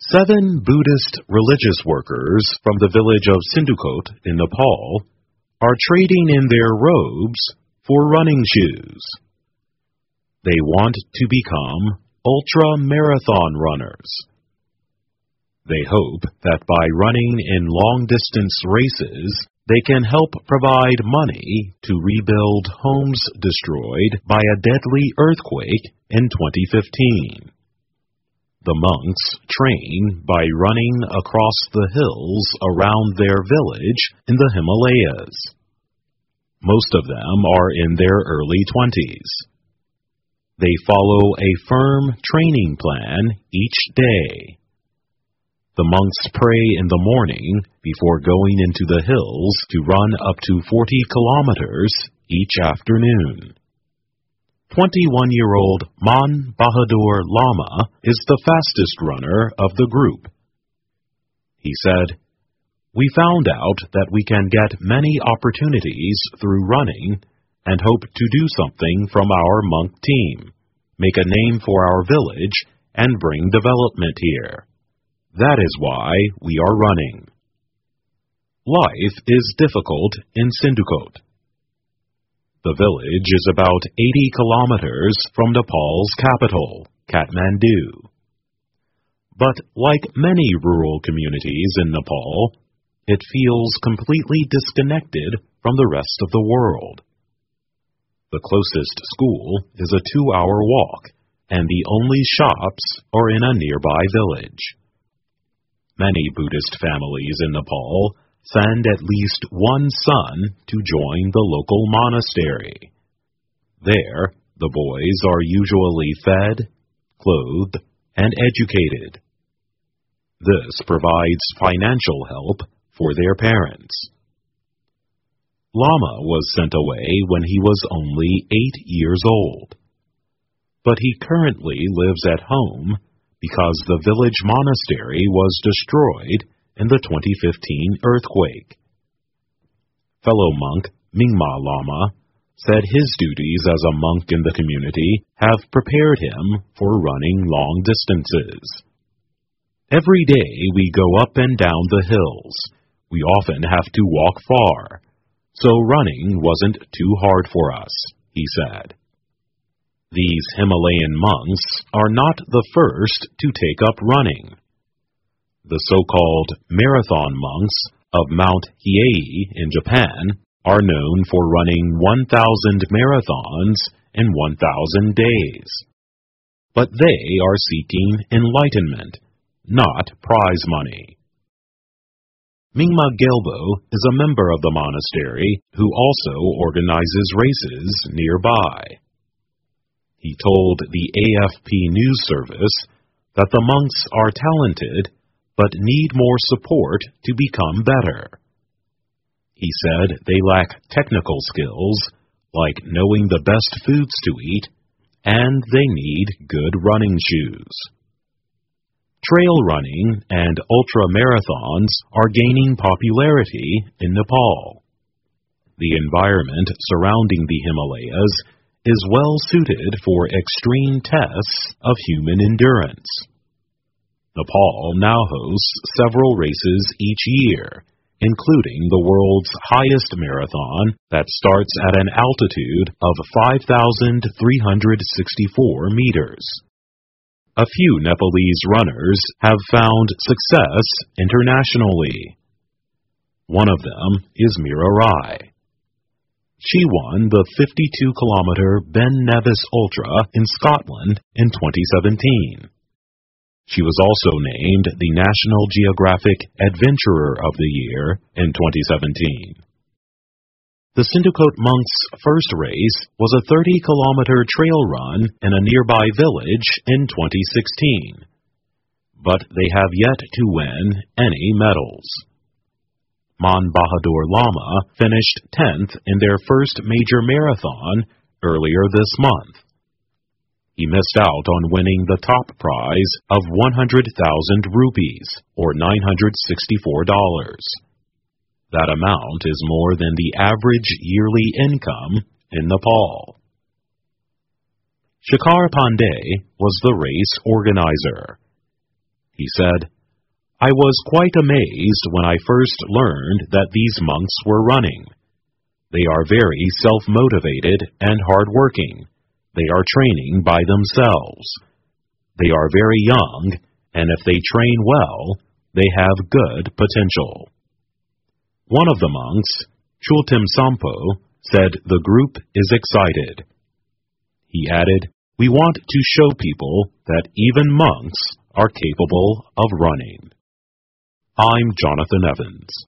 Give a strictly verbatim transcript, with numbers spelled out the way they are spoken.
Seven Buddhist religious workers from the village of Sindhukot in Nepal are trading in their robes for running shoes. They want to become ultra-marathon runners. They hope that by running in long-distance races, they can help provide money to rebuild homes destroyed by a deadly earthquake in twenty fifteen. The monks train by running across the hills around their village in the Himalayas. Most of them are in their early twenties. They follow a firm training plan each day. The monks pray in the morning before going into the hills to run up to forty kilometers each afternoon. twenty-one-year-old Man Bahadur Lama is the fastest runner of the group. He said, "We found out that we can get many opportunities through running and hope to do something from our monk team, make a name for our village, and bring development here. That is why we are running." Life is difficult in Sindhukot. The village is about eighty kilometers from Nepal's capital, Kathmandu. But like many rural communities in Nepal, it feels completely disconnected from the rest of the world. The closest school is a two-hour walk, and the only shops are in a nearby village. Many Buddhist families in Nepal send at least one son to join the local monastery. There, the boys are usually fed, clothed, and educated. This provides financial help for their parents. Lama was sent away when he was only eight years old. But he currently lives at home because the village monastery was destroyed in the twenty fifteen earthquake. Fellow monk Mingma Lama said his duties as a monk in the community have prepared him for running long distances. "Every day we go up and down the hills. We often have to walk far, so running wasn't too hard for us," he said. These Himalayan monks are not the first to take up running. The so-called marathon monks of Mount Hiei in Japan are known for running one thousand marathons in one thousand days. But they are seeking enlightenment, not prize money. Mingma Gelbo is a member of the monastery who also organizes races nearby. He told the A F P News Service that the monks are talented but need more support to become better. He said they lack technical skills, like knowing the best foods to eat, and they need good running shoes. Trail running and ultra-marathons are gaining popularity in Nepal. The environment surrounding the Himalayas is well suited for extreme tests of human endurance. Nepal now hosts several races each year, including the world's highest marathon that starts at an altitude of five thousand three hundred sixty-four meters. A few Nepalese runners have found success internationally. One of them is Mira Rai. She won the fifty-two kilometer Ben Nevis Ultra in Scotland in twenty seventeen. She was also named the National Geographic Adventurer of the Year in twenty seventeen. The Sindhukot monks' first race was a thirty kilometer trail run in a nearby village in twenty sixteen, but they have yet to win any medals. Man Bahadur Lama finished tenth in their first major marathon earlier this month. He missed out on winning the top prize of one hundred thousand rupees, or nine hundred sixty-four dollars. That amount is more than the average yearly income in Nepal. Shekhar Pandey was the race organizer. He said, I was quite amazed when I first learned that these monks were running. They are very self-motivated and hard-working. They are training by themselves. They are very young, and if they train well, they have good potential. One of the monks, Chultim Sampo, said the group is excited. He added, "We want to show people that even monks are capable of running." I'm Jonathan Evans.